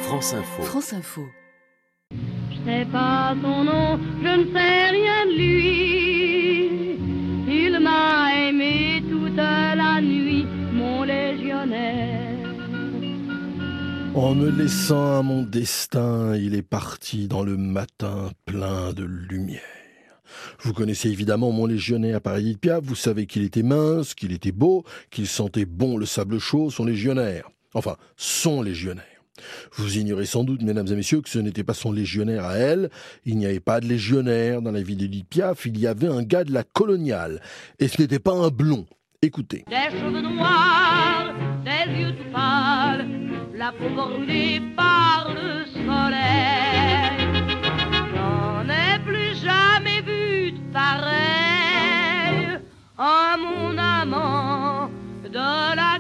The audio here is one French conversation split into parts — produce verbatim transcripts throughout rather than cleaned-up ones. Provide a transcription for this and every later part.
France Info. France Info. Je sais pas son nom, je ne sais rien de lui. Il m'a aimé toute la nuit, mon légionnaire. En me laissant à mon destin, il est parti dans le matin plein de lumière. Vous connaissez évidemment mon légionnaire par Édith Piaf, vous savez qu'il était mince, qu'il était beau, qu'il sentait bon le sable chaud, son légionnaire. Enfin, son légionnaire. Vous ignorez sans doute, mesdames et messieurs, que ce n'était pas son légionnaire à elle. Il n'y avait pas de légionnaire dans la vie d'Édith Piaf, il y avait un gars de la coloniale. Et ce n'était pas un blond. Écoutez. Des cheveux noirs, des yeux tout pâles, la peau brûlée par le soleil. J'en ai plus jamais vu de pareil. Oh mon amant de la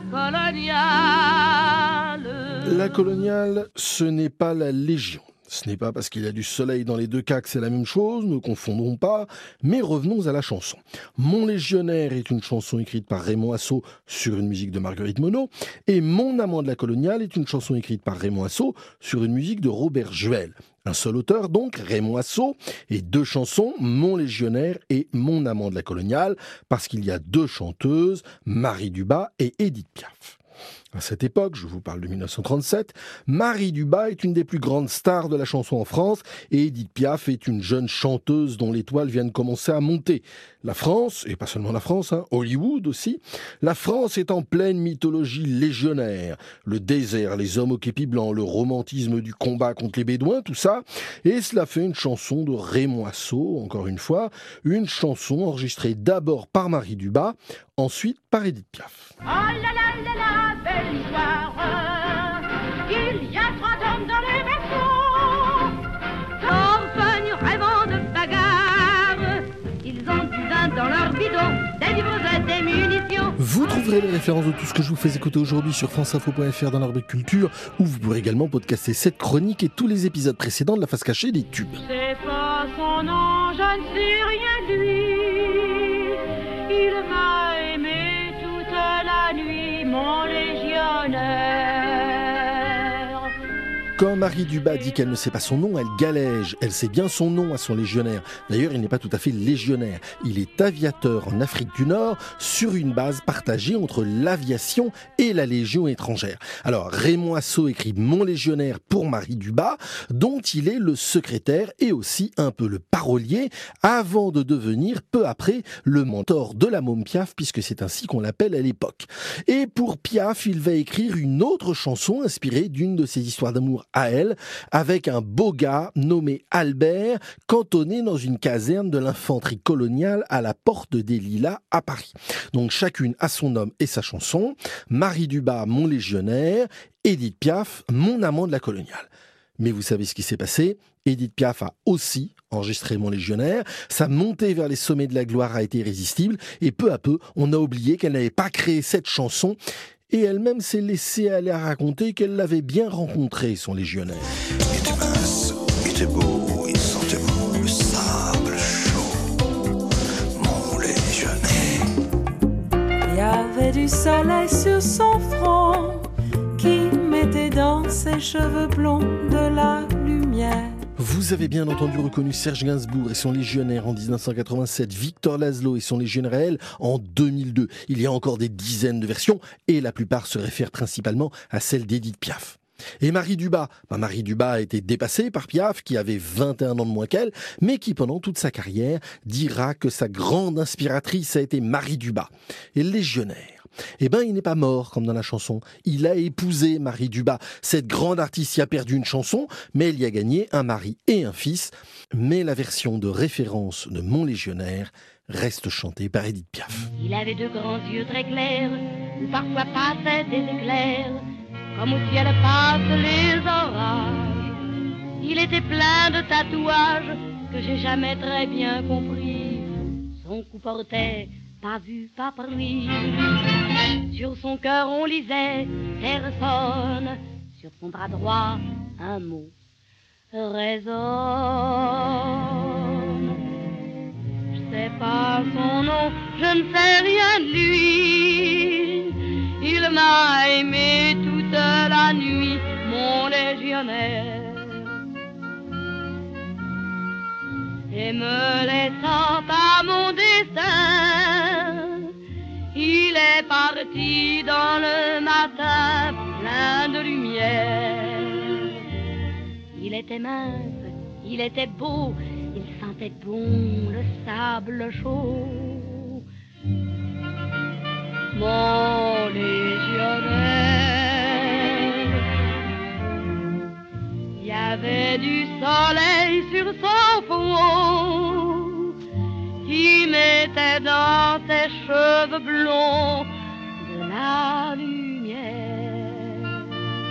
coloniale. La coloniale, ce n'est pas la Légion. Ce n'est pas parce qu'il y a du soleil dans les deux cas que c'est la même chose, ne confondons pas, mais revenons à la chanson. Mon légionnaire est une chanson écrite par Raymond Assaut sur une musique de Marguerite Monod, et Mon amant de la coloniale est une chanson écrite par Raymond Assaut sur une musique de Robert Juel. Un seul auteur donc, Raymond Assaut, et deux chansons, Mon légionnaire et Mon amant de la coloniale, parce qu'il y a deux chanteuses, Marie Dubas et Édith Piaf. À cette époque, je vous parle de dix-neuf cent trente-sept, Marie Dubas est une des plus grandes stars de la chanson en France et Édith Piaf est une jeune chanteuse dont l'étoile vient de commencer à monter. La France, et pas seulement la France, hein, Hollywood aussi, la France est en pleine mythologie légionnaire. Le désert, les hommes au képi blanc, le romantisme du combat contre les bédouins, tout ça. Et cela fait une chanson de Raymond Assaut, encore une fois, une chanson enregistrée d'abord par Marie Dubas, ensuite par Édith Piaf. Oh là là là là, belle histoire. Il y a trois hommes dans les vaisseaux, campagne rêvant de bagarre. Ils ont du vin dans leur bidon, des livres et des munitions. Vous trouverez les références de tout ce que je vous fais écouter aujourd'hui sur franceinfo point f r dans la rubrique culture, où vous pourrez également podcaster cette chronique et tous les épisodes précédents de la face cachée des tubes. C'est pas son nom, je ne sais rien de lui. Il m'a aimé toute la nuit, mon légionnaire. Quand Marie Dubas dit qu'elle ne sait pas son nom, elle galège. Elle sait bien son nom à son légionnaire. D'ailleurs, il n'est pas tout à fait légionnaire. Il est aviateur en Afrique du Nord sur une base partagée entre l'aviation et la Légion étrangère. Alors, Raymond Assaut écrit Mon légionnaire pour Marie Dubas, dont il est le secrétaire et aussi un peu le parolier, avant de devenir peu après le mentor de la môme Piaf, puisque c'est ainsi qu'on l'appelle à l'époque. Et pour Piaf, il va écrire une autre chanson inspirée d'une de ses histoires d'amour à elle, avec un beau gars nommé Albert, cantonné dans une caserne de l'infanterie coloniale à la Porte des Lilas à Paris. Donc chacune a son homme et sa chanson. Marie Dubas, Mon légionnaire, Édith Piaf, Mon amant de la coloniale. Mais vous savez ce qui s'est passé ? Édith Piaf a aussi enregistré Mon légionnaire. Sa montée vers les sommets de la gloire a été irrésistible et peu à peu, on a oublié qu'elle n'avait pas créé cette chanson. Et elle-même s'est laissée aller à raconter qu'elle l'avait bien rencontré, son légionnaire. Il était mince, il était beau, il sentait bon le sable chaud, mon légionnaire. Il y avait du soleil sur son front qui mettait dans ses cheveux blonds de la lumière. Vous avez bien entendu reconnu Serge Gainsbourg et son légionnaire en dix-neuf cent quatre-vingt-sept, Victor Laszlo et son légionnaire à elle en deux mille deux. Il y a encore des dizaines de versions et la plupart se réfèrent principalement à celle d'Édith Piaf. Et Marie Dubas, bah Marie Dubas a été dépassée par Piaf, qui avait vingt et un ans de moins qu'elle, mais qui pendant toute sa carrière dira que sa grande inspiratrice a été Marie Dubas. Et le légionnaire, eh ben, il n'est pas mort, comme dans la chanson. Il a épousé Marie Dubas. Cette grande artiste y a perdu une chanson, mais elle y a gagné un mari et un fils. Mais la version de référence de Mon légionnaire reste chantée par Édith Piaf. Il avait de grands yeux très clairs, où parfois passaient des éclairs, comme au ciel passent les orages. Il était plein de tatouages que j'ai jamais très bien compris. Son cou portait pas vu, pas pris. Sur son cœur on lisait personne, sur son bras droit un mot résonne. Je sais pas son nom, je ne sais rien de lui. Il m'a aimé toute la nuit, mon légionnaire. Et me laissant à mon destin, il est parti dans le matin plein de lumière. Il était mince, il était beau, il sentait bon le sable chaud. Mon légionnaire, il y avait du soleil sur son front qui mettait dans ses cheveux blonds de la lumière.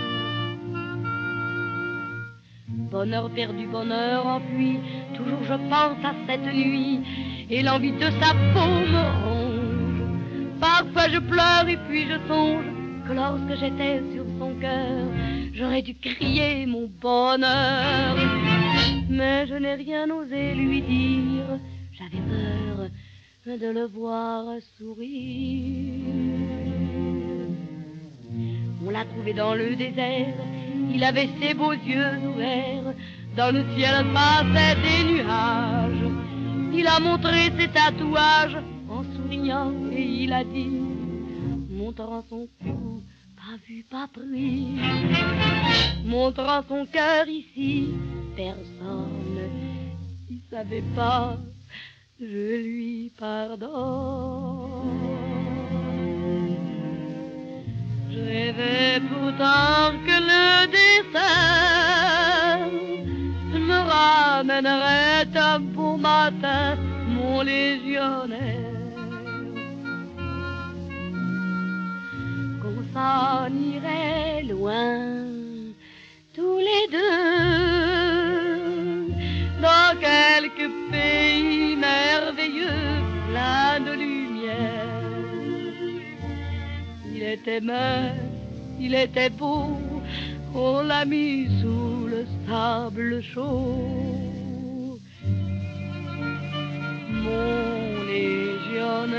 Bonheur perdu, bonheur enfui, toujours je pense à cette nuit et l'envie de sa peau me ronge. Parfois je pleure et puis je songe que lorsque j'étais sur son cœur, j'aurais dû crier mon bonheur. Mais je n'ai rien osé lui dire, j'avais peur de le voir sourire. On l'a trouvé dans le désert, il avait ses beaux yeux ouverts, dans le ciel passaient des nuages. Il a montré ses tatouages en souriant et il a dit, montrant son cou, pas vu, pas pris, montrant son cœur ici, personne ne savait pas, je lui pardonne. Je rêvais pourtant que le destin me ramènerait un beau matin, mon légionnaire. Qu'on s'en irait loin, tous les deux, dans quelques pays merveilleux, plein de lumière. Il était mince, il était beau, on l'a mis sous le sable chaud. Mon légionnaire,